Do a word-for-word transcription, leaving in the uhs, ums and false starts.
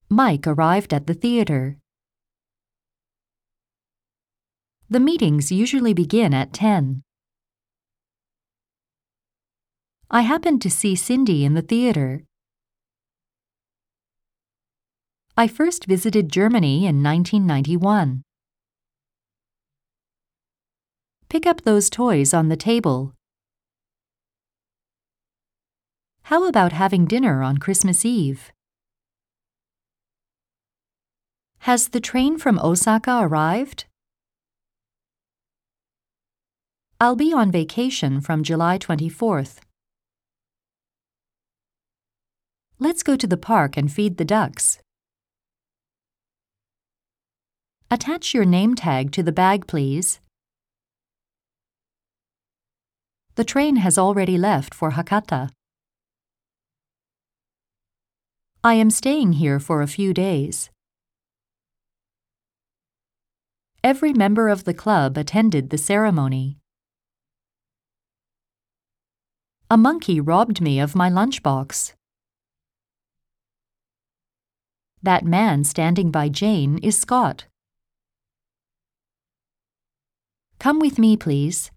Mike arrived at the theater. The meetings usually begin at ten. I happened to see Cindy in the theater. I first visited Germany in nineteen ninety-one. Pick up those toys on the table. How about having dinner on Christmas Eve? Has the train from Osaka arrived? I'll be on vacation from July twenty-fourth. Let's go to the park and feed the ducks. Attach your name tag to the bag, please. The train has already left for Hakata. I am staying here for a few days. Every member of the club attended the ceremony. A monkey robbed me of my lunchbox. That man standing by Jane is Scott. Come with me, please.